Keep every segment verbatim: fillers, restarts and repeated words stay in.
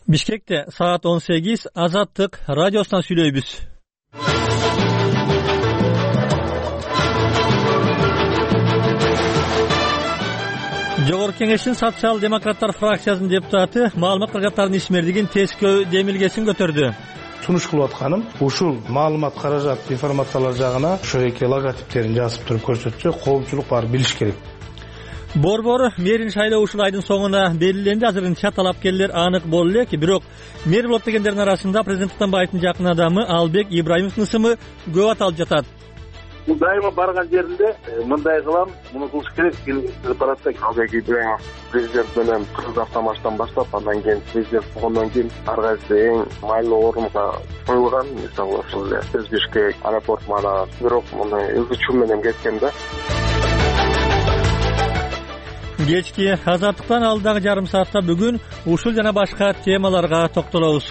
Бишкекте саат он сегиз Азаттык радиосунан сүйлөйбүз. Жогорку Кеңештин социал-демократтар фракциясынын депутаты маалымат каражаттарынын ишмердигин тескөө демилгесин көтөрдү. Сунуш кылып атканым ушул маалымат каражат информациялар жагына ошо эки логотиптерин жазып туруп көрсөтсө, коомчулук баары билиш керек. Борбор мэрин шайлоо ушул айдын соңуна белгиленди. Азырынча талапкерлер анык боло элек, бирок мэр болот дегендердин арасында президент Атамбаевдин жакын адамы Албек Ибраимовдун ысымы көп аталып жатат. Дайыма барган жеринде мындай кылам, муну кылыш керек деп баратса, Албек Ибраимов президент менен кыргыз автомаштан баштап, андан кийин президент болгондон кийин ар кайсы эң майлуу орунга коюлган, мисалы ошол эле Бишкек аэропорт мана, бирок мындай өзгөчө менен кеткен да. Кечки Азаттыктан алдагы жарым саатта бүгүн ушул жана башка темаларга токтолобуз.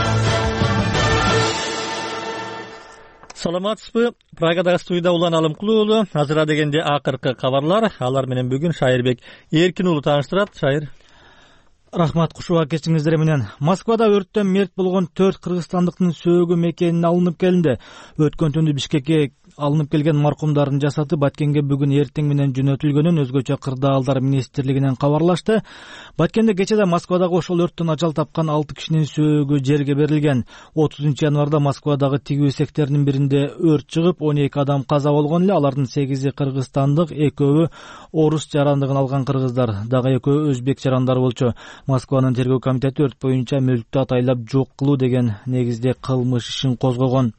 Саламатсызбы? Прагадагы студияда Улан Алымкулуу уулу. Азыра дегенде акыркы кабарлар. Алар менен бүгүн Шайырбек Эркин уулу тааныштырат. Шайыр. Рахмат, кушуга кечиңиздер менен. Москвада өрттөн мерт болгон төрт кыргызстандыктын сөөгү мекенине алынып келинди. Өткөн түндү Бишкекке алынып келген маркумдардын жасаты Баткенге бүгүн эртең менен жөнөтүлгөнүн өзгөчө кырдаалдар министрлигинен кабарлашты. Баткенде кечеде Москвадагы ошол өрттөн ажал тапкан алты кишинин сөөгү жерге берилген. отузунчу январда Москвадагы тигүү секторунун биринде өрт чыгып, он эки адам каза болгон эле. Алардын сегизи кыргызстандык, экөөү орус жарандыгын алган кыргыздар, дагы экөө өзбек жарандары болчу. Москванын тергөө комитети өрт боюнча мүлктү атайлап жок кылуу деген негизде кылмыш ишин козгогон.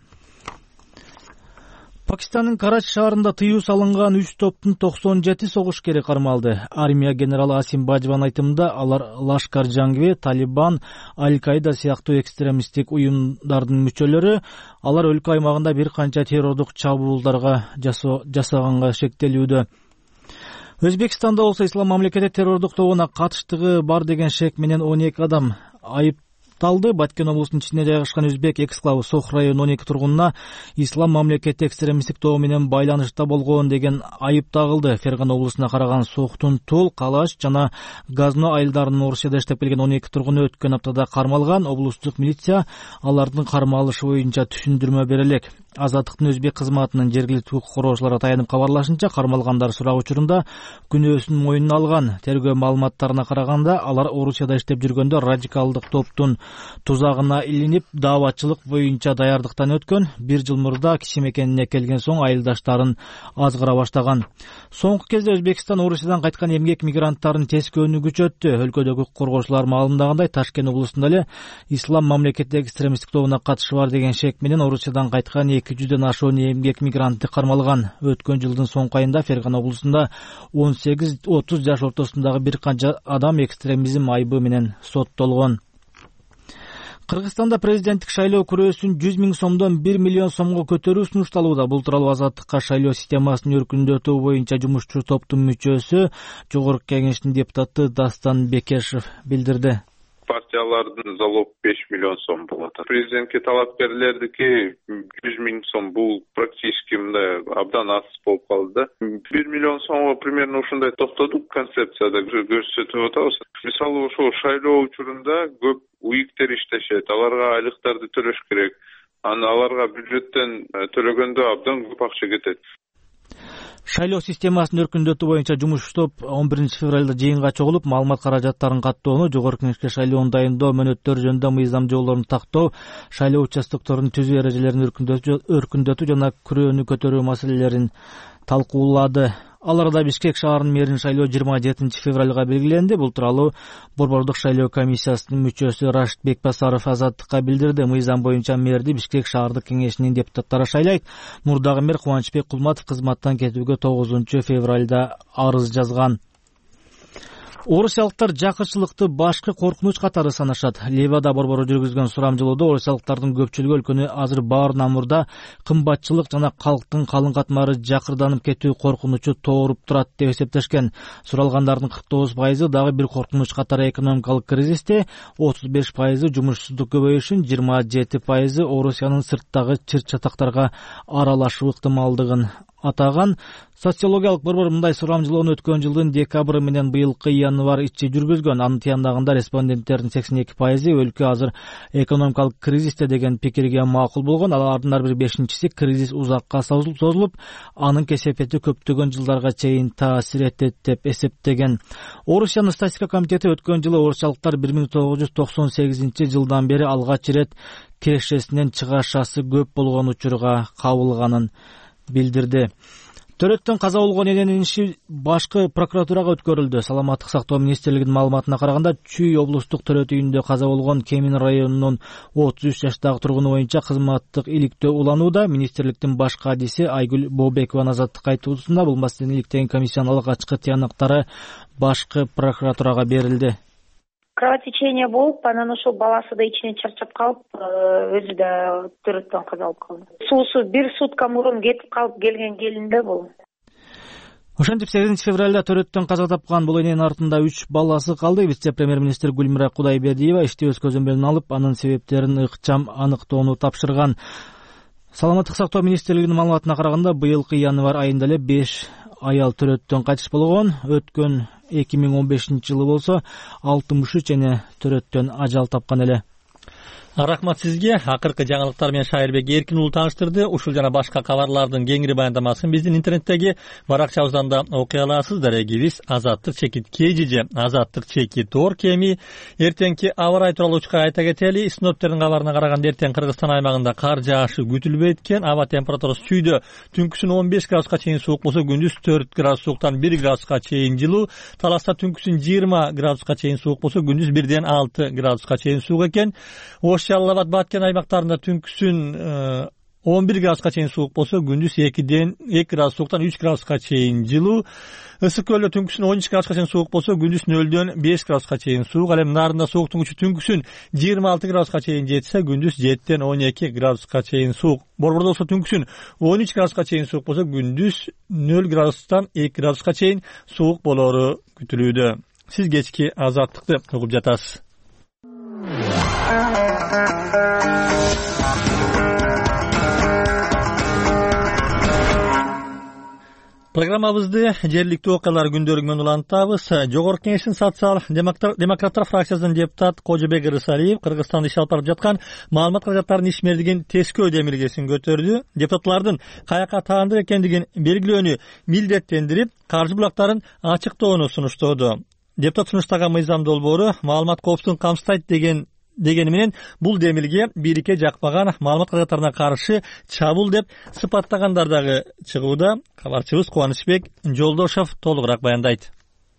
Пакистандын Карачи шаарында тыюу салынган үч топтун токсон жети согушкери кармалды. Армия генералы Асим Бажван айтымында алар Лашкар-Жангве, Талибан, Аль-Каида сыяктуу экстремисттик уюмдардын мүчөлөрү. Алар өлкө аймагында бир канча террордук чабуулдарга жасаганга шектелүүдө. Өзбекстанда болсо Ислам мамлекети террордук тобуна катыштыгы бар деген шек менен он эки адам айыпталды. Баткен облусунун ичинде жайгашкан Өзбек эксклавы Сох районунун он эки тургунуна Ислам мамлекети экстремисттик тобу менен байланышта болгон деген айып тагылды. Фергана облусуна караган Сохтун Тул, Калаш жана Газно айылдарынын Орусияда иштеп келген он эки тургуну өткөн аптада кармалган. Облустук милиция алардын кармалышы боюнча түшүндүрмө бере элек. Азаттыктын өзбек кызматынын жергиликтүү укук коргоочулары таянып кабарлашынча, кармалгандар сурак учурунда күнөөсүн мойнуна алган. Тергөө маалыматтарына караганда, алар Орусияда иштеп жүргөндө радикалдык топтун тузагына илинип, дааватчылык боюнча даярдыктан өткөн. Бир жыл мурда киши мекенине келген соң айылдаштарын азгыра баштаган. Соңку кезде Өзбекстан Орусиядан кайткан эмгек мигранттарын тескөөнү күчөттү. Өлкөдөгү укук коргоочулар маалымдагандай, Ташкент облусунда эле Ислам мамлекети экстремисттик тобуна катышы бар деген шек менен Орусиядан кайткан эки жүздөн ашуун эмгек мигрантты кармалган. Өткөн жылдын соңку айында Фергана облусунда он сегиз отуз жаш ортосундагы бир канча адам экстремизм айыбы менен соттолгон. Кыргызстанда президенттик шайлоо күрөөсүн жүз миң сомдон бир миллион сомго көтөрүү сунушталууда. Бул тууралуу Азаттыкка шайлоо системасын өркүндөтүү боюнча жумушчу топтун мүчөсү, Жогорку Кеңештин депутаты Дастан Бекешев билдирди. Партиялардын залог беш миллион сом болот. Президентке талапкерлердики жүз миң сом, бул практически мындай абдан аз болуп калды. бир миллион сомго примерно ушундай токтодук, концепцияда көрсөтүп атабыз. Мисалы ошол шайлоо учурунда көп уиктер иштешет, аларга айлыктарды төлөш керек. Аны аларга бюджеттен төлөгөндө абдан көп акча кетет. Шайлоо системасын өркүндөтүү боюнча жумуш топ он биринчи февралда жыйынга чогулуп, маалымат каражаттарын каттоону, Жогорку Кеңешке шайлоону дайындоо, мөөнөттөр жөнүндө мыйзам жоболорун тактоо, шайлоо участокторунун түзүү эрежелерин өркүндөтүү жана күрөөнү көтөрүү маселелерин талкуулады. Аларда Бишкек шаарынын мэрин шайлоо жыйырма жетинчи февралга белгиленди. Бул тууралуу Борбордук шайлоо комиссиясынын мүчөсү Рашид Бекбасаров Азаттыкка билдирди. Мыйзам боюнча мэрди Бишкек шаардык кеңешинин депутаттары шайлайт. Мурдагы мэр Кубанычбек Кулматов кызматтан кетүүгө тогузунчу февралда арыз жазган. Орусиялыктар жакырчылыкты башкы коркунуч катары санашат. Ливада борбору жүргүзгөн сурамжылоодо орусиялыктардын көпчүлүгү өлкөнү азыр баарынан мурда кымбатчылык жана калктын калың катмары жакырданып кетүү коркунучу тооруп турат деп эсептешкен. Суралгандардын кырк тогуз пайызы дагы бир коркунуч катары экономикалык кризисте, отуз беш пайызы жумушсуздук көбөйүшүн, жыйырма жети пайызы Орусиянын сырттагы чыр-чатактарга аралашуу ыктымалдыгын атаган. Социологиялык борбор мындай сурамжылоону өткөн жылдын декабры менен быйылкы январь ичи жүргүзгөн. Анын тыяндагында респонденттердин сексен эки пайызы өлкө азыр экономикалык кризисте деген пикирге макул болгон. Алардын ар бир бешинчиси кризис узакка созулуп, анын кесепети көптөгөн жылдарга чейин таасир этет деп эсептеген. Орусиянын статистика комитети өткөн жылы орусчалыктар бир миң тогуз жүз токсон сегизинчи жылдан бери алгач ирет кирешесинен чыгашасы көп болгон учурга кабылганын билдирди. Төрөттөн каза болгон эненин иши башкы прокуратурага өткөрүлдү. Саламаттык сактоо министрлигинин маалыматына караганда, Чүй облустук төрөт үйүндө каза болгон Кемин районунун отуз үч жаштагы тургуну боюнча кызматтык иликтөө уланууда. Министрликтин баш кадиси Айгүл Бообекованын азаттыкка айтуусунда бул маселени иликтеген комиссиянын алгы ачкы тыянактары башкы прокуратурага берилди. Кровотечение болуп, анан ошол баласы да ичинен чарчап калып, өзү да төрөттөн каза болуп калды. Суусу бир сутка мурун кетип калып келген келин да бул. Ошентип сегизинчи февралда төрөттөн каза тапкан бул эненин артында үч баласы калды. Вице-премьер-министр Гүлмира Кудайбердиева ишти өз көзөмөлүнө алып, анын себептерин ыкчам аныктоону тапшырган. Саламаттык сактоо министрлигинин маалыматына караганда, быйылкы январь айында эле беш аял төрөттөн кайтыш болгон. Өткөн эки миң он бешинчи жылы болсо алтымыш үч эне төрөттөн ажал тапкан эле. Рахмат сизге. Акыркы жаңылыктар менен Шайырбек Эркин уулу тааныштырды. Ушул жана башка кабарлардын кеңири баяндамасын биздин интернеттеги баракчабыздан да окуй аласыз. Дарегибиз азаттык чекит kgj азаттык чекит орг эми эртеңки аба ырайы тууралуу учка айта кетели. Синоптиктердин кабарына караганда эртең Кыргызстан аймагында кар жаашы күтүлбөйт экен. Аба температурасы Чүйдө түнкүсүн он беш градуска чейин суук болсо, күндүз төрт градус сууктан бир градуска чейин жылуу. Таласта түнкүсүн жыйырма градуска чейин суук болсо, күндүз бирден алты градуска чейин суук экен. Жалал Абад, Баткен аймактарында түнкүсүн он бир градуска чейин суук болсо, күндүз экиден эки градус сууктан үч градуска чейин жылуу. Ысык көлдө түнкүсүн он үч градуска чейин суук болсо, күндүз нөлдөн беш градуска чейин суук. Ал эми Нарында сууктун күчү түнкүсүн жыйырма алты градуска чейин жетсе, күндүз жеттен он эки градуска чейин суук. Борбордо болсо түнкүсүн он үч градуска чейин суук болсо, күндүз нөл градустан эки градуска чейин суук болору күтүлүүдө. Сиз кечки азаттыкты угуп жатасыз. Программабызды жергиликтүү окуялар күндөрү менен улантабыз. Жогорку Кеңештин социал-демократтар фракциясынын депутат Кожобек Ырысалиев Кыргызстанда иш алып барып жаткан маалымат каражаттарынын ишмердигин тескөө демилгесин көтөрдү. Депутатлардын каяка таандык экендигин белгилөөнү милдеттендирип, каржы булактарын ачыктоону сунуштоду. Депутат сунуштаган мыйзам долбоору маалымат коопсуздугун камсыздайт деген дегени менен бул демилге бийликке жакпаган маалымат каражаттарына каршы чабуул деп сыпаттагандар дагы чыгууда. Кабарчыбыз Кубанычбек Жолдошов толугураак баяндайт.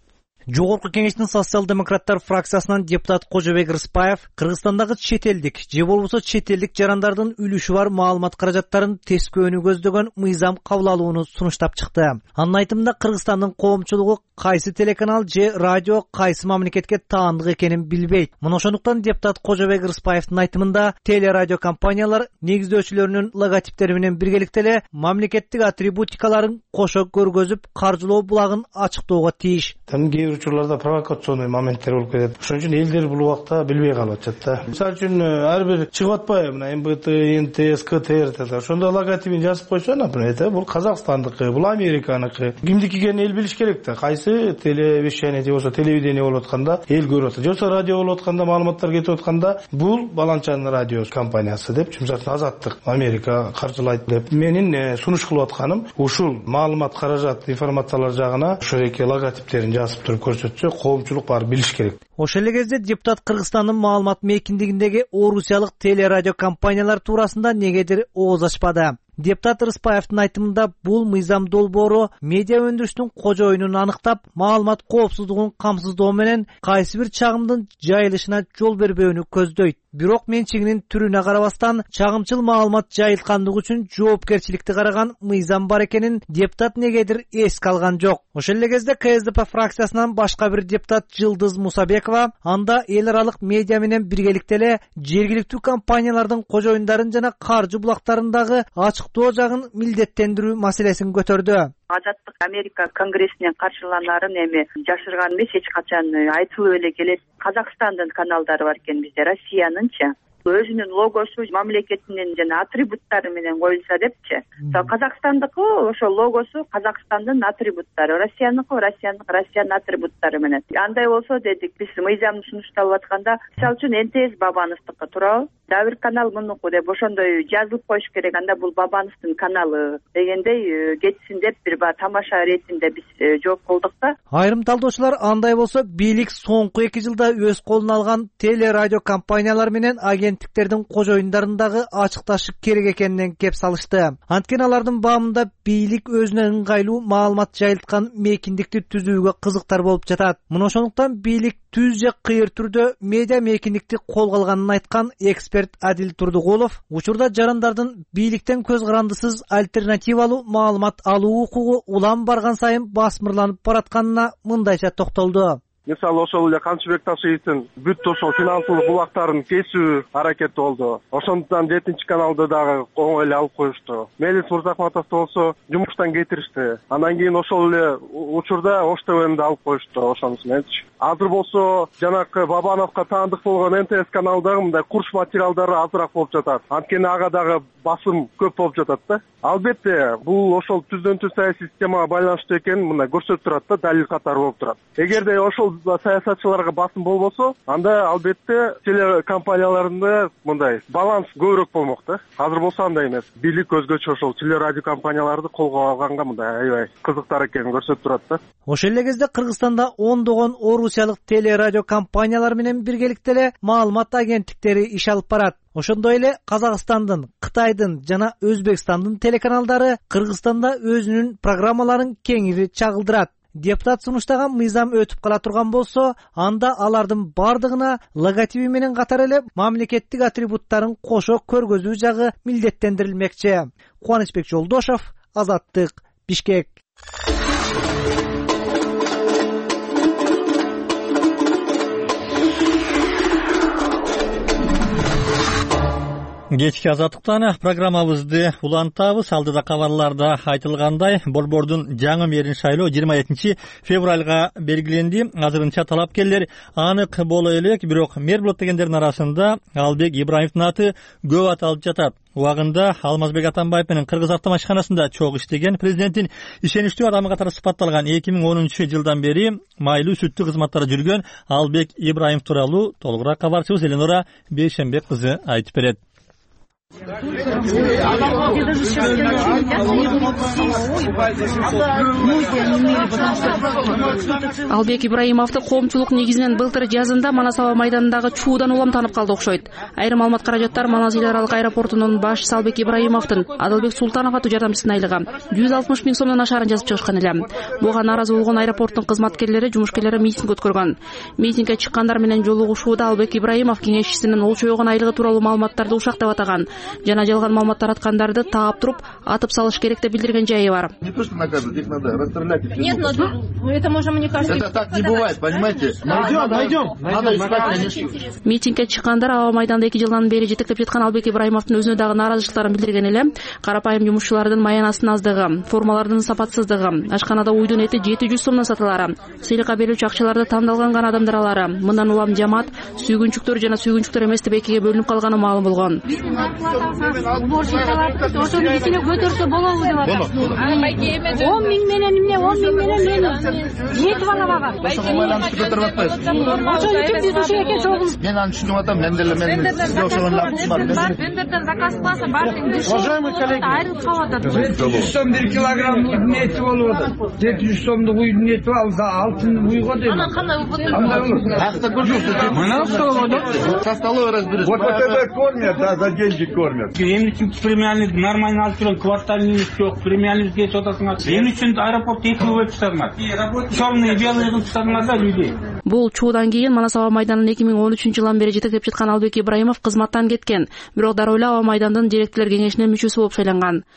Жогорку Кеңештин социал-демократтар фракциясынан депутат Кожобек Рыспаев Кыргызстандагы чет элдик же болбосо чет элдик жарандардын үлүшү бар маалымат каражаттарын тескөөнү көздөгөн мыйзам кабыл алууну сунуштап чыкты. Анын айтымында Кыргызстандын коомчулугу кайсы телеканал же радио кайсы мамлекетке таандык экенин билбейт. Мына ошондуктан депутат Кожобек Рыспаевдин айтымында телерадио компаниялар негиздөөчүлөрүнүн логотиптери менен биргеликте эле мамлекеттик атрибутикаларын кошо көргөзүп, каржылоо булагын ачыктоого тийиш. Учурларда провокационный моменттер болуп кетет. Ошон үчүн элдер бул убакта билбей калып атат да. Мисалы үчүн ар бир чыгып атпайбы, мына эм бэ тэ, эн тэ эс, ка тэ эр да. Ошондо логотипин жазып койсо, например, бул Казакстандыкы, бул Американыкы. Кимдики экенин эл билиш керек да. Кайсы телевещание же болсо телевидение болуп атканда эл көрүп атат. Же болсо радио болуп атканда, маалыматтар кетип атканда, бул баланчанын радио компаниясы деп, жумшактын азаттык Америка каржылайт деп. Менин сунуш кылып атканым ушул маалымат каражат информациялар жагына ошол эки логотиптерин жазып туруп көрсөтсө, коомчулук баары билиш керек. Ошол эле кезде депутат Кыргызстандын маалымат мейкиндигиндеги орусиялык телерадио компаниялар туурасында негедир ооз ачпады. Депутат Рыспаевдин айтымында бул мыйзам долбоору медиа өндүрүштүн кожоюнун аныктап, маалымат коопсуздугун камсыздоо менен кайсы бир чагымдын жайылышына жол бербөөнү көздөйт. Бирок менчигинин түрүнө карабастан чагымчыл маалымат жайылткандыгы үчүн жоопкерчиликти караган мыйзам бар экенин депутат негедир эске алган жок. Ошол эле кезде ка эс дэ пэ фракциясынан башка бир депутат Жылдыз Мусабекова анда эл аралык медиа менен биргеликте эле жергиликтүү компаниялардын кожоюндарын жана каржы булактарындагы ачыктоо жагын милдеттендирүү маселесин көтөрдү. Азаттык Америка конгрессинен каршыланарын эми жашырган эмес, эч качан айтылып эле келет. Казакстандын каналдары бар экен бизде, Россиянынчы. өзүнүн логосу мамлекетинин жана атрибуттары менен коюлса депчи. Казакстандыкы ошо логосу Казакстандын атрибуттары, Россияныкы Россиянын Россиянын атрибуттары менен. Андай болсо дедик, биз мыйзамды сунушталып атканда, мисалы үчүн эн тэ эс Бабановдуку туурабы? Дагы бир канал мунуку деп ошондой жазылып коюш керек. Анда бул Бабановдун каналы дегендей кетсин деп бир ба тамаша иретинде биз жооп кылдык да. Айрым талдоочулар андай болсо бийлик соңку эки жылда өз колуна алган теле радио компаниялар менен агенттиктердин кожоюндарын ачыкташы керек экенинен кеп салышты. Анткени алардын баамында бийлик өзүнө ыңгайлуу маалымат жайылткан мейкиндикти түзүүгө кызыктар болуп жатат. Мына ошондуктан бийлик түз же кыйыр түрдө медиа мейкиндикти колго алганын айткан эксперт Адил Турдугулов учурда жарандардын бийликтен көз карандысыз альтернативалуу маалымат алуу укугу улам барган сайын басмырланып баратканына мындайча токтолду. Мисалы ошол эле Канчыбек Ташиевдин бүт ошол финансылык булактарын кесүү аракети болду. Ошондуктан жетинчи каналды дагы оңой эле алып коюшту. Мелис Мурзахматовду болсо жумуштан кетиришти. Андан кийин ошол эле учурда Ош ТВ'ни алып коюшту ошонусу мененчи. Азыр болсо жанакы Бабановго таандык болгон эн тэ эс каналдагы мындай курч материалдары азыраак болуп жатат. Анткени ага дагы басым көп болуп жатат да. Албетте, бул ошол түздөн түз саясий системага байланыштуу экенин мындай көрсөтүп турат да, далил катары болуп турат. Эгерде ошол саясатчыларга басым болбосо, анда албетте телекомпанияларында мындай баланс көбүрөөк болмок да. Азыр болсо андай эмес. Бийлик өзгөчө ошол телерадио компанияларды колго алганга мындай аябай кызыктар экенин көрсөтүп турат да. Ошол эле кезде Кыргызстанда ондогон орусиялык телерадио компаниялар менен биргеликте эле маалымат агенттиктери иш алып барат. Ошондой эле Казакстандын, Кытайдын жана Өзбекстандын телеканалдары Кыргызстанда өзүнүн программаларын кеңири чагылдырат. Депутат сунуштаган мыйзам өтүп кала турган болсо, анда алардын бардыгына логотиби менен катар эле мамлекеттик атрибуттарын кошо көргөзүү жагы милдеттендирилмекчи. Кубанычбек Жолдошов, Азаттык, Бишкек. Кечки Азаттыктан программабызды улантабыз. Алдыда кабарларда айтылгандай, борбордун жаңы мэрин шайлоо жыйырма экинчи февралга белгиленди. Азырынча талапкерлер анык боло элек, бирок мэр болот дегендердин арасында Албек Ибраимовдун аты көп аталып жатат. Убагында Алмазбек Атамбаев менен Кыргыз автомашканасында чогуу иштеген, президенттин ишеничтүү адамы катары сыпатталган эки миң онунчу жылдан бери майлуу сүттүү кызматтарда жүргөн Албек Ибраимов тууралуу толугураак кабарчыбыз Эленора Бейшенбек кызы айтып берет. Албек Ибраимовду коомчулук негизинен былтыр жазында Манас аба майданындагы чуудан улам таанып калды окшойт. Айрым маалымат каражаттар Манас эл аралык аэропортунун башчысы Албек Ибраимовдун Адылбек Султанов аттуу жардамчысынын айлыгы жүз алтымыш миң сомдон ашаарын жазып чыгышкан эле. Буга нааразы болгон аэропорттун кызматкерлери, жумушкерлери митинг өткөргөн. Митингге чыккандар менен жолугушууда Албек Ибраимов кеңешчисинин ол чойгон айлыгы тууралуу маалыматтарды ушактап атаган жана жалган маалыматтар аткандарды таап туруп атып салыш керек деп билдирген жайы бар. Не то что наказывать, их надо расстрелять. Нет, но это может, мне кажется, это так не бывает, понимаете? Найдем, найдем. Надо искать. Митингге чыккандар аба майданда эки жылдан бери жетектеп жаткан Албек Ибраимовдун өзүнө дагы нааразычылыктарын билдирген эле. Карапайым жумушчулардын маянасынын аздыгы, формалардын сапатсыздыгы, ашканада уйдун эти жети жүз сомдон сатылары, сыйлыкка берүүчү акчаларды тандалган гана адамдар алары, мындан улам жамаат сүйгүнчүктөр жана сүйгүнчүктөр эмес деп экиге бөлүнүп калганы маалым болгон. Ошону кичине көтөрсө болобу деп атат. он миң менен эмне, он миң менен мен жетип алабагам. Ошого байланыштуу көтөрүп атпайсыз. Ошон үчүн биз ушул эке чогуу. Мен аны түшүнүп атам, мен деле мен сизге окшогон лактым бар. Вендерден заказ кылса баардыгы уважаемый коллеги, айрылып калып атат. жети жүз сом бир килограмм уйдун эти болуп атат. жети жүз сомдук уйдун эти алса алтын уйго дейм. Анан кандай болот? Акта көрсөтүп. Мына что болот? Со столовой разберись. Вот это кормят, да, за деньги кормят. Эмне үчүн премиальный нормально алып жүргөн квартальный жок, премиальный кетип атасыңар. Эмне үчүн аэропорт эки бөлүп тастадыңар? Черный, белый кылып тастадыңар да людей. Бул чуудан кийин Манас аба майданын эки миң он үчүнчү жылдан бери жетектеп жаткан Албек Ибраимов кызматтан кеткен, бирок дароо эле аба майдандын директорлор кеңешинин мүчөсү болуп шайланган.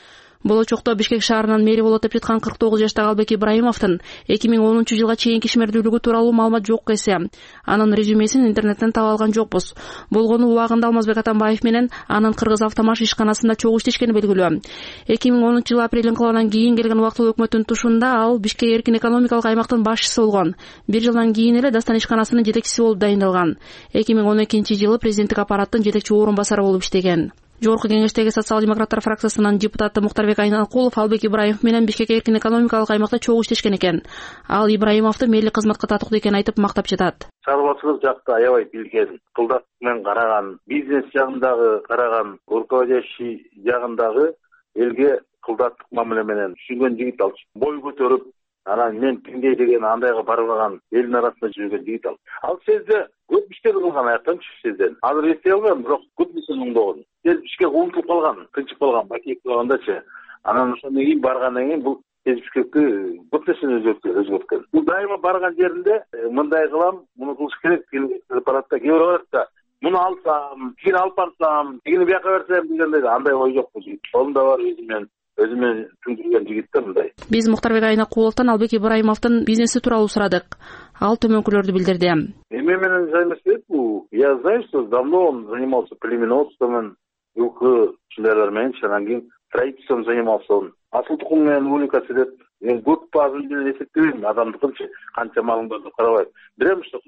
Болочокто Бишкек шаарынын мэри болуп атып жаткан кырк тогуз жаштагы Албек Ибраимовдун эки миң онунчу жылга чейинки ишмердүүлүгү тууралуу маалымат жок эсе. Анын резюмесин интернеттен таап алган жокпуз. Болгону убагында Алмазбек Атамбаев менен анын Кыргыз автомаш ишканасында чогуу иштешкени белгилүү. эки миң онунчу жылы апрель инкылабынан кийин келген убактылуу өкмөттүн тушунда ал Бишкек эркин экономикалык аймактын башчысы болгон. Бир жылдан кийин эле Дастан ишканасынын жетекчиси болуп дайындалган. эки миң он экинчи жылы президенттик аппараттын жетекчи орун басары болуп иштеген. Жогорку кеңештеги социал-демократтар фракциясынын депутаты Муктарбек Айнакулов Албек Ибраимов менен Бишкек эркин экономикалык аймакта чогуу иштешкен экен. Ал Ибраимовду мээлик кызматка тартууду экенин айтып мактап жатат. Шаруачылык жакта аябай билген, кылдат менен караган, бизнес жагындагы караган, руководящий жагындагы элге кылдаттык мамиле менен түшүнгөн жигит ал. Бой көтөрүп, анан мен кимге деген андайга барбаган элдин арасында жүргөн жигит ал. Ал сезде көп иштер кылган аяктан сезден. Азыр эстей албайм, бирок көп нерсе оңдогон. Тез Бишкек унутулуп калган, тынчып калган, бакет калгандачы. Анан ошондон кийин баргандан кийин бул тез Бишкекти көп нерсени өзгөрткөн. Бул дайыма барган жеринде мындай кылам, муну кылыш керек деген аппаратта кээ бирөө бар да. Муну алсам, тигини алып барсам, тигини бияка берсем дегендей андай ой жок бул жигит. Колумда бар өзүмөн өзүмө түндүргөн жигит да мындай. Биз Муктарбек Айнакуловдон Албек Ибраимовдун бизнеси тууралуу сурадык. Ал төмөнкүлөрдү билдирди. Эме менен займешет бул. Я знаю, что давно он занимался племенодством, жылдар менен, анан кийин строительством занимался он. Асыл тукум менен увлекаться деп, мен көп базын менен эсептебейм, адамдыкынчы канча малың бар деп карабайм. Билем, что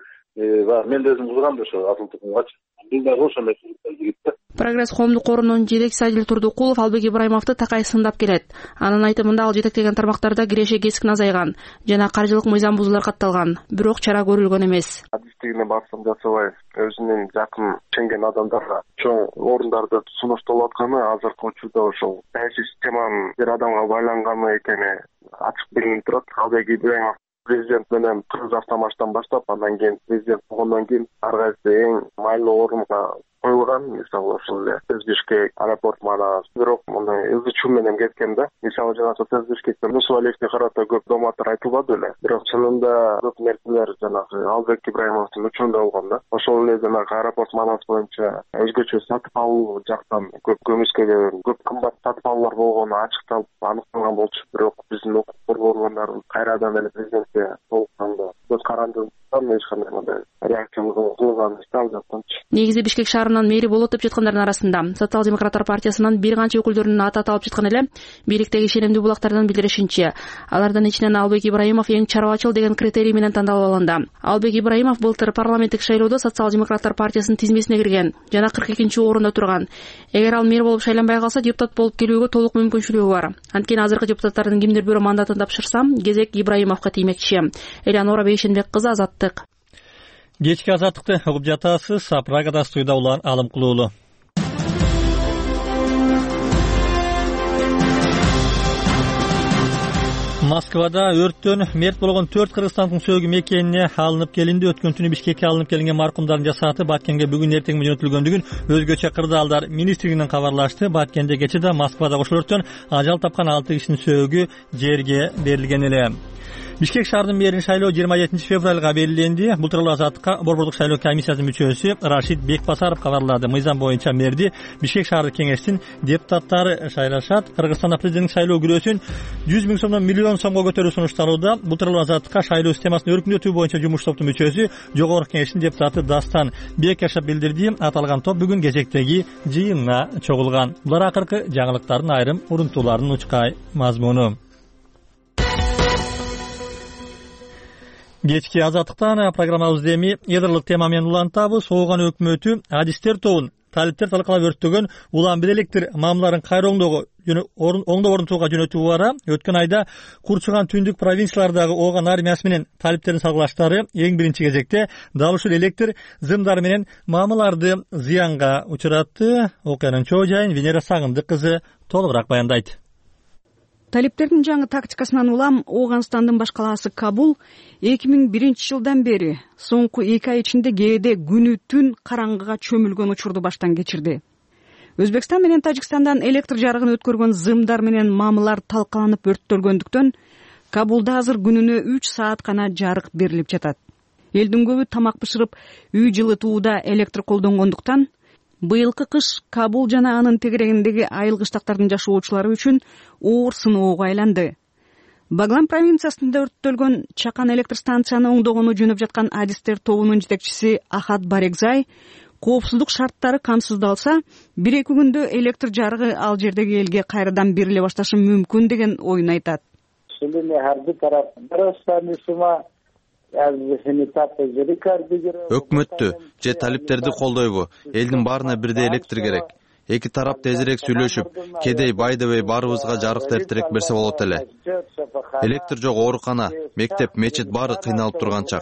мен да өзүм кызгам ошо асыл тукумгачы. Бул дагы ошондой жигит да. Прогресс коомдук корунун жетекчиси Адил Турдукулов Албек Ибраимовду такай сындап келет. Анын айтымында ал жетектеген тармактарда киреше кесиктин азайган жана каржылык мыйзам бузуулар катталган, бирок чара көрүлгөн эмес. Адистигине басым жасабай, өзүнүн жакын ишенген адамдарга чоң орундарды сунушталып атканы азыркы учурда ошол саясий системанын бир адамга байланганы экени ачык билинип турат. Албек Ибраимов президент менен Кыргыз автомаштан баштап, андан кийин президент болгондон кийин ар кайсы эң майлуу орунга коюлган, мисалы ошол эле Бишкек аэропорт манас, бирок муну ызычуу менен кеткен да. Мисалы жана Бишкектен Мусалиевге карата көп доматтар айтылбады эле, бирок чынында көп нерселер жанагы Албек Ибраимовдун учурунда болгон да. Ошол эле жанагы аэропорт манас боюнча өзгөчө сатып алуу жактан көп көмүскө көп кымбат сатып алуулар болгону ачыкталып аныкталган болчу, бирок биздин укук коргоо органдары кайрадан эле президентке толукканда көз каранды эч кандай мындай реакция кылган ишти жактанчы. Негизи Бишкек шаарынын мэри болуп атып жаткандардын арасында Социал-демократтар партиясынын бир канча өкүлдөрүнүн аты аталып жаткан эле. Бийликтеги ишенимдүү булактардан билдиришинче, алардын ичинен Албек Ибраимов эң чарбачыл деген критерий менен тандалып алынды. Албек Ибраимов былтыр парламенттик шайлоодо Социал-демократтар партиясынын тизмесине кирген жана кырк экинчи орунда турган. Эгер ал мэр болуп шайланбай калса, депутат болуп келүүгө толук мүмкүнчүлүгү бар. Анткени азыркы депутаттардын кимдир бирөө мандатын тапшырса, кезек Ибраимовго тиймекчи. Элеонора Бейшенбек кызы, Азаттык. Кечки Азаттыкты угуп жатасыз. Прагада студияда улан Алым Кулуулу. Москвада өрттөн мерт болгон төрт кыргызстандын сөөгү мекенине алынып келинди. Өткөн түнү Бишкекке алынып келинген маркумдардын жасааты Баткенге бүгүн эртең жөнөтүлгөндүгүн өзгөчө кырдаалдар министрлигинен кабарлашты. Баткенде кечээ Москвада ошол өрттөн ажал тапкан алты кишинин сөөгү жерге берилген эле. Бишкек шаарынын мэрин шайлоо жыйырма жетинчи февралга белгиленди. Бул тууралуу Азаттыкка борбордук шайлоо комиссиясынын мүчөсү Рашид Бекбасаров кабарлады. Мыйзам боюнча мэрди Бишкек шаардык кеңештин депутаттары шайлашат. Кыргызстанда президенттик шайлоо күрөсүн жүз миң сомдон миллион сомго көтөрүү сунушталууда. Бул тууралуу Азаттыкка шайлоо системасын өркүндөтүү боюнча жумуш топтун мүчөсү жогорку кеңештин депутаты Дастан Бекашев билдирди. Аталган топ бүгүн кезектеги жыйынына чогулган. Булар акыркы жаңылыктардын айрым урунтууларынын учкай мазмуну. Кечки Азаттыктан программабызды эми эдрлык тема менен улантабыз. Сооган өкмөтү адистер тобун талиптер талкалап өрттөгөн улам бир электр мамларын кайра оңдоого оңдоо орнотууга жөнөтүү бара. Өткөн айда курчуган түндүк провинциялардагы ооган армиясы менен талиптердин салгылаштары эң биринчи кезекте дал ушул электр зымдары менен мамларды зыянга учуратты. Окуянын чоо жайын Венера Сагындык кызы толугураак баяндайт. Талиптердин жаңы тактикасынан улам Ооганстандын баш калаасы Кабул эки миң биринчи жылдан бери соңку эки ай ичинде кээде күнү түн караңгыга чөмүлгөн учурду баштан кечирди. Өзбекстан менен Тажикстандан электр жарыгын өткөргөн зымдар менен мамылар талкаланып өрттөлгөндүктөн Кабулда азыр күнүнө үч саат гана жарык берилип жатат. Элдин көбү тамак бышырып, үй жылытууда электр колдонгондуктан Быйылкы кыш Кабул жана анын тегерегиндеги айыл кыштактардын жашоочулары үчүн оор сыноого айланды. Баглан провинциясында өрттөлгөн чакан электр станцияны оңдогону жөнөп жаткан адистер тобунун жетекчиси Ахат Барекзай коопсуздук шарттары камсыздалса, бир-эки күндө электр жарыгы ал жердеги элге кайрадан бериле башташы мүмкүн деген оюн айтат. Өкмөттү же талиптерди колдойбу? Элдин баарына бирдей электр керек. Эки тарап тезирээк сүйлөшүп, кедей байдебей баарыбызга жарык эртерээк берсе болот эле. Электр жок оорукана, мектеп, мечит баары кыйналып турган чак.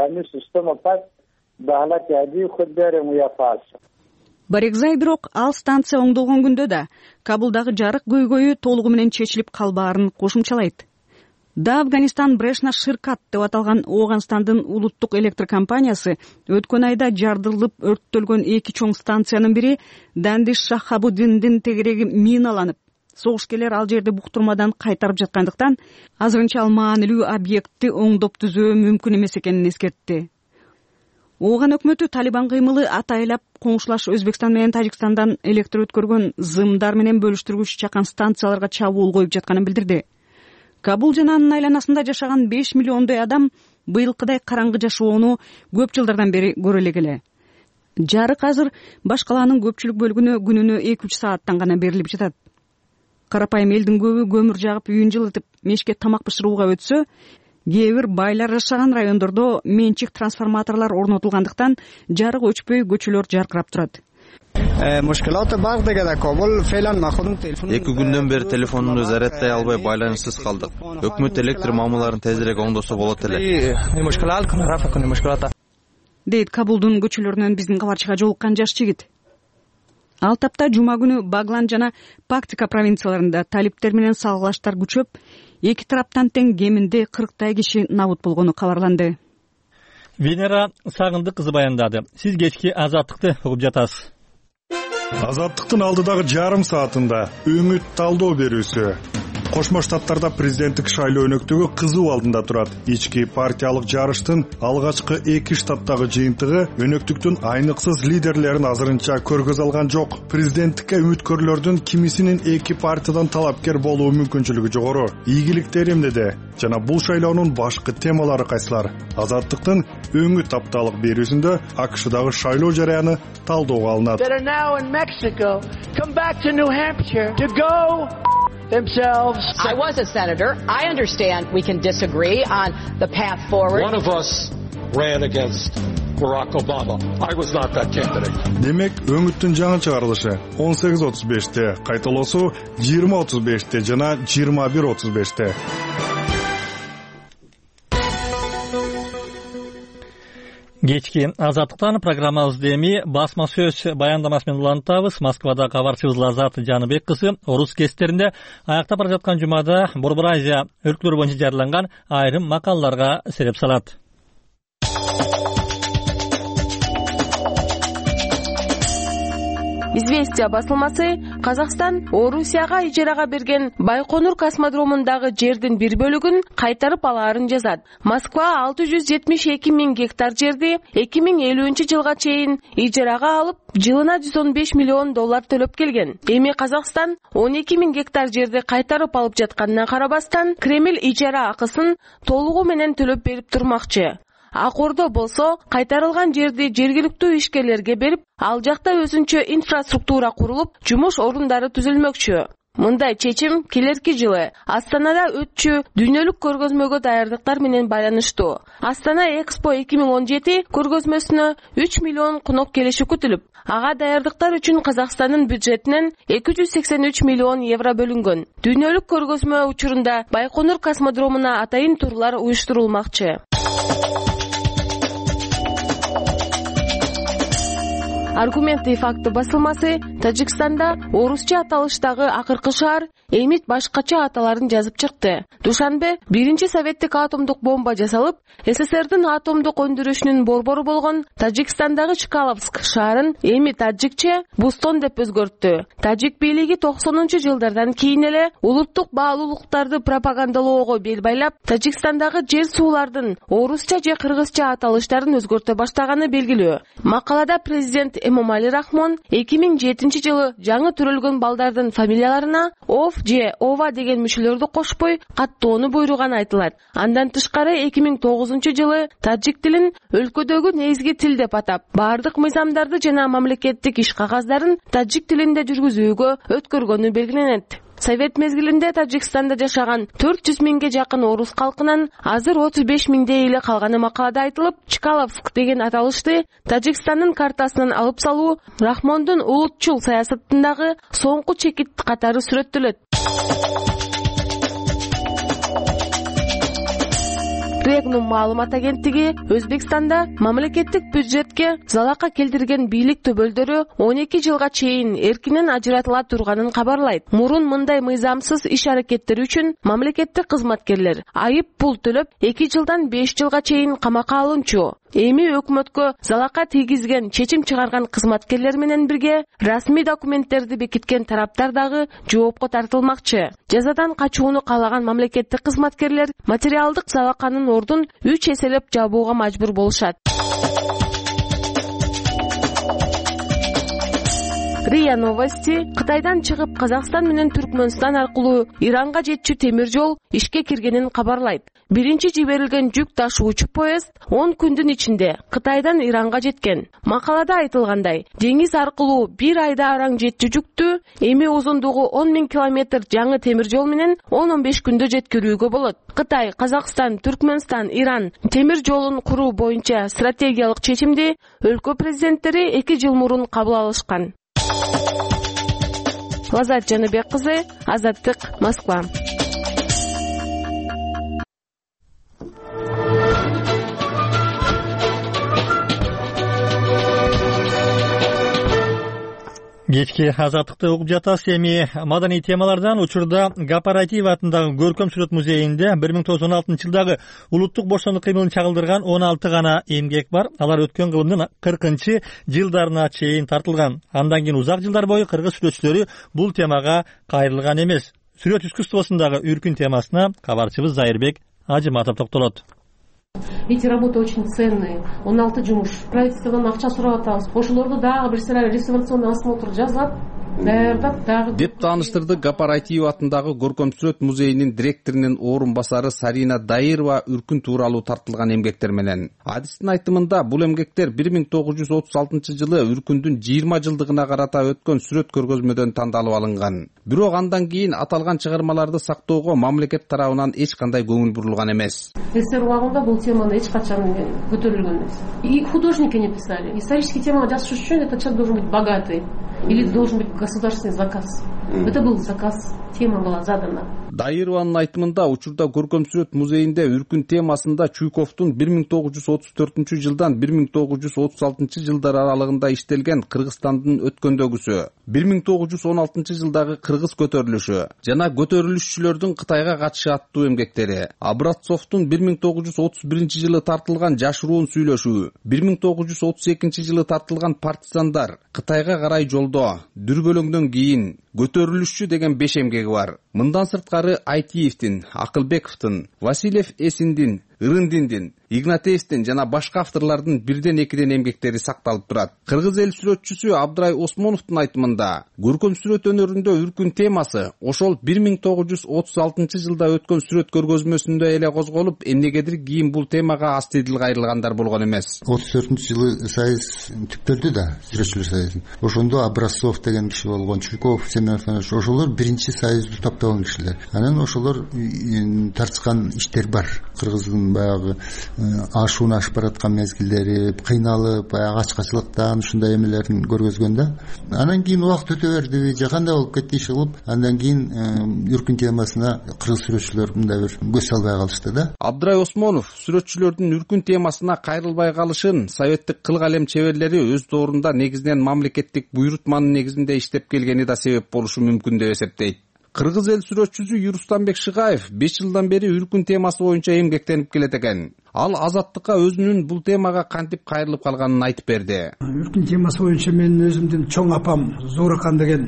Барекзай бирок ал станция оңдолгон күндө да Кабулдагы жарык көйгөйү толугу менен чечилип калбаарын кошумчалайт. Да Афганистан Брешна Ширкат деп аталган Ооганстандын улуттук электр компаниясы өткөн айда жардырылып өрттөлгөн эки чоң станциянын бири Дандиш Шахабуддиндин тегереги миналанып, согушкерлер ал жерди буктурмадан кайтарып жаткандыктан азырынча ал маанилүү объектти оңдоп түзөө мүмкүн эмес экенин эскертти. Ооган өкмөтү Талибан кыймылы атайлап коңшулаш Өзбекстан менен Тажикстандан электр өткөргөн зымдар менен бөлүштүргүч чакан станцияларга чабуул коюп жатканын билдирди. Кабул жана анын айланасында жашаган беш миллиондой адам быйылкыдай караңгы жашоону көп жылдардан бери көрө элек. Жарык азыр баш калаанын көпчүлүк бөлүгүнө күнүнө эки үч сааттан гана берилип жатат. Карапайым элдин көбү көмүр жагып үйүн жылытып, мешке тамак бышырууга өтсө, кээ бир байлар жашаган райондордо менчик трансформаторлор орнотулгандыктан жарык өчпөй көчөлөр жаркырап турат. Эки күндөн бери телефонду зарядтай албай байланышсыз калдык. Өкмөт электр мамыларын тезирээк оңдосо болот эле. Дейт Кабулдун көчөлөрүнөн биздин кабарчыга жолуккан жаш жигит. Ал тапта жума күнү Баглан жана Пактика провинцияларында талиптер менен салгылаштар күчөп, эки тараптан тең кеминде кырктай киши набут болгону кабарланды. Венера Сагындык кызы баяндады. Сиз кечки Азаттыкты угуп жатасыз. Азаттыктын алдыдагы жарым саатында үмүт талдоо берүүсү. Кошмо Штаттарда президенттик шайлоо өнөктөгү кызуу алдында турат. Ички партиялык жарыштын алгачкы эки штаттагы жыйынтыгы өнөктүктүн айныксыз лидерлерин азырынча көргөз алган жок. Президенттикке үмүткөрлөрдүн кимисинин эки партиядан талапкер болуу мүмкүнчүлүгү жогору. Ийгиликтери эмнеде? Жана бул шайлоонун башкы темалары кайсылар? Азаттыктын үмүт апталык берүүсүндө АКШдагы шайлоо жараяны талдоого алынат. Themselves. I was a senator. I understand we can disagree on the path forward. One of us ran against Barack Obama. I was not that candidate. Демек, өмүттүн жаңы чыгарылышы он сегиз отуз беште, кайталоосу жыйырма отуз беште жана жыйырма бир отуз беште. Кечки Азаттыктан программабызды эми басма сөз баяндамасы менен улантабыз. Москвада кабарчыбыз Лазат Жаныбек кызы орус кестеринде аяктап бара жаткан жумада Борбор Азия өлкөлөрү боюнча жарыяланган айрым макалаларга сереп салат. Известия басылмасы Казакстан Орусияга ижарага берген Байконур космодромундагы жердин бир бөлүгүн кайтарып алаарын жазат. Москва алты жүз жетимиш эки миң гектар жерди эки миң элүүнчү жылга чейин ижарага алып, жылына жүз он беш миллион доллар төлөп келген. Эми Казакстан он эки миң гектар жерди кайтарып алып жатканына карабастан, Кремль ижара акысын толугу менен төлөп берип турмакчы. Ак Ордо болсо кайтарылган жерди жергиликтүү ишкерлерге берип, ал жакта өзүнчө инфраструктура курулуп, жумуш орундары түзүлмөкчү. Мындай чечим келерки жылы Астанада өтчү дүйнөлүк көргөзмөгө даярдыктар менен байланыштуу. Астана Экспо эки миң он жети көргөзмөсүнө үч миллион конок келиши күтүлүп, ага даярдыктар үчүн Казакстандын бюджетинен эки жүз сексен үч миллион евро бөлүнгөн. Дүйнөлүк көргөзмө учурунда Байконур космодромуна атайын турлар уюштурулмакчы. Аргументы и факты басылмасы Тажикстанда орусча аталыштагы акыркы шаар Эмит башкача аталарын жазып чыкты. Душанбе биринчи советтик атомдук бомба жасалып, СССРдин атомдук өндүрүшүнүн борбору болгон Тажикстандагы Чкаловск шаарын Эми тажикче Бустон деп өзгөрттү. Тажик бийлиги токсонунчу жылдардан кийин эле улуттук баалуулуктарды пропагандалоого бел байлап, Тажикстандагы жер суулардын орусча же кыргызча аталыштарын өзгөртө баштаганы белгилүү. Макалада президент Эмомали Рахмон эки миң жетинчи жылы жаңы төрөлгөн балдардын фамилияларына ов же ова деген мүчөлөрдү кошпой каттоону буйруган айтылат. Андан тышкары эки миң тогузунчу жылы тажик тилин өлкөдөгү негизги тил деп атап, бардык мыйзамдарды жана мамлекеттик иш кагаздарын тажик тилинде жүргүзүүгө өткөргөнү белгиленет. Совет мезгилинде Тажикстанда жашаган төрт жүз миңге жакын орус калкынын азыр отуз беш миңдей эле калганы макалада айтылып, Чкаловск деген аталышты Тажикстандын картасынан алып салуу Рахмондун улутчул саясатындагы соңку чекит катары сүрөттөлөт. Регнум маалымат агенттиги Өзбекстанда мамлекеттик бюджетке залака келтирген бийлик төбөлдөрү он эки жылга чейин эркинен ажыратыла турганын кабарлайт. Мурун мындай мыйзамсыз иш аракеттери үчүн мамлекеттик кызматкерлер айып пул төлөп эки жылдан беш жылга чейин камакка алынчу. Эми өкмөткө залака тийгизген, чечим чыгарган кызматкерлер менен бирге расмий документтерди бекиткен тараптар дагы жоопко тартылмакчы. Жазадан качууну каалаган мамлекеттик кызматкерлер материалдык залаканын ордун үч эселеп жабууга мажбур болушат. РИА Новости Кытайдан чыгып Казакстан менен Түркмөнстан аркылуу Иранга жетчү темир жол ишке киргенин кабарлайт. Биринчи жиберилген жүк ташуучу поезд он күндүн ичинде Кытайдан Иранга жеткен. Макалада айтылгандай, деңиз аркылуу бир айда араң жетчү жүктү эми узундугу он миң километр жаңы темир жол менен он он беш күндө жеткирүүгө болот. Кытай, Казакстан, Түркмөнстан, Иран темир жолун куруу боюнча стратегиялык чечимди өлкө президенттери эки жыл мурун кабыл алышкан. Лазат Жаныбек кызы, Азаттык, Москва. Кечки Азаттыкты угуп жатасыз. Эми маданий темалардан учурда Гапаратиев атындагы Көркөм сүрөт музейинде бир миң тогуз жүз он алтынчы жылдагы улуттук бошондук кыймылын чагылдырган он алты гана эмгек бар. Алар өткөн кылымдын кыркынчы жылдарына чейин тартылган. Андан кийин узак жылдар бою кыргыз сүрөтчүлөрү бул темага кайрылган эмес. Сүрөт искусствосундагы үркүн темасына кабарчыбыз Зайырбек Ажыматов токтолот. Эти работы очень ценные. он алты жумуш. Правительстводан акча сурап атабыз. Ошолорду дагы бир сыра реставрационный осмотр жасап, даярдап дагы деп тааныштырды Гапаратиев атындагы Көркөм сүрөт музейинин директорунун орун басары Сарина Дайырова үркүн тууралуу тартылган эмгектер менен. Адистин айтымында бул эмгектер бир миң тогуз жүз отуз алтынчы жылы үркүндүн жыйырма жылдыгына карата өткөн сүрөт көргөзмөдөн тандалып алынган. Бирок андан кийин аталган чыгармаларды сактоого мамлекет тарабынан эч кандай көңүл бурулган эмес. СССР убагында бул теманы эч качан көтөрүлгөн эмес. И художники не писали. Исторические темы жазыш үчүн этот человек должен быть богатый или должен быть государственный заказ. Это был заказ, тема была задана. Дайырованын айтымында учурда Көркөм сүрөт музейинде үркүн темасында Чуйковдун бир миң тогуз жүз отуз төртүнчү жылдан бир миң тогуз жүз отуз алтынчы жылдар аралыгында иштелген Кыргызстандын өткөндөгүсү, бир миң тогуз жүз он алтынчы жылдагы кыргыз көтөрүлүшү жана көтөрүлүшчүлөрдүн Кытайга катышы аттуу эмгектери, Образцовдун бир миң тогуз жүз отуз биринчи жылы тартылган Жашыруун сүйлөшүү, бир миң тогуз жүз отуз экинчи жылы тартылган Партизандар, Кытайга карай жолдо, Дүрбөлөңдөн кийин, Көтөрүлүшчү деген беш эмгеги бар. Мындан сырткары Айтиевдин, Акылбековдун, Васильев Эсиндин, Ырындиндин, Игнатьевдин жана башка авторлордун бирден экиден эмгектери сакталып турат. Кыргыз эл сүрөтчүсү Абдрай Осмоновдун айтымында, көркөм сүрөт өнөрүндө үркүн темасы ошол бир миң тогуз жүз отуз алтынчы жылда өткөн сүрөт көргөзмөсүндө эле козголуп, эмнегедир кийин бул темага астидил кайрылгандар болгон эмес. отуз төртүнчү жылы союз түптөлдү да, сүрөтчүлөр союзун. Ошондо Образцов деген киши болгон, Чуйков, Семенович, ошолор биринчи союзду таптаган кишилер. Анан ошолор тартышкан иштер бар. Кыргыздын баягы ашууну ашып бараткан мезгилдери, кыйналып, баягы ачкачылыктан ушундай эмелерин көргөзгөндө. Анан кийин убакыт өтө берди, же кандай болуп кетти иш кылып, андан кийин үркүн темасына кыргыз сүрөтчүлөр мындай бир көз салбай калышты да. Абдрай Осмонов сүрөтчүлөрдүн үркүн темасына кайрылбай калышын советтик кыл калем чеберлери өз доорунда негизинен мамлекеттик буйрутманын негизинде иштеп келгени да себеп болушу мүмкүн деп эсептейт. Кыргыз эл сүрөтчүсү Юрустамбек Шыгаев беш жылдан бери үркүн темасы боюнча эмгектенип келет экен. Ал Азаттыкка өзүнүн бул темага кантип кайрылып калганын айтып берди. Үркүн темасы боюнча менин өзүмдүн чоң апам Зууракан деген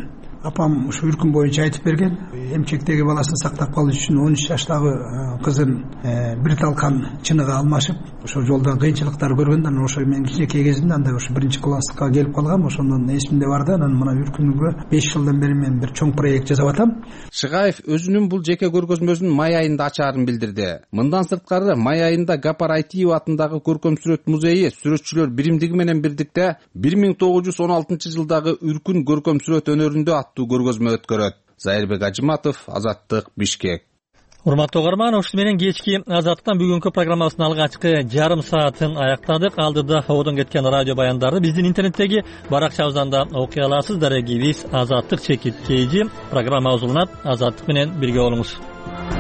апам ушу үркүн боюнча айтып берген. Эмчектеги баласын сактап калыш үчүн он үч жаштагы кызын бир талкан чыныга алмашып ошо жолдон кыйынчылыктар көргөн. Анан ошо мен кичинекей кезимде андай ошо биринчи класска келип калгам. Ошондон эсимде бар да. Анан мына үркүнгө беш жылдан бери мен бир чоң проект жасап атам. Шыгаев өзүнүн бул жеке көргөзмөсүн май айында ачаарын билдирди. Мындан сырткары май айында Гапар Айтиев атындагы көркөм сүрөт музейи сүрөтчүлөр биримдиги менен бирдикте бир миң тогуз жүз он алтынчы жылдагы үркүн көркөм сүрөт өнөрүндө аттуу көргөзмө өткөрөт. Зайырбек Ажыматов, Азаттык, Бишкек. Урматтуу угарман, ушуну менен кечки Азаттыктан бүгүнкү программасынын алгачкы жарым саатын аяктадык. Алдыда одон кеткен радио баяндарды биздин интернеттеги баракчабыздан да окуй аласыз. Дарегибиз Азаттык чекит кейжи. Программа узулунат. Азаттык менен бирге болуңуз.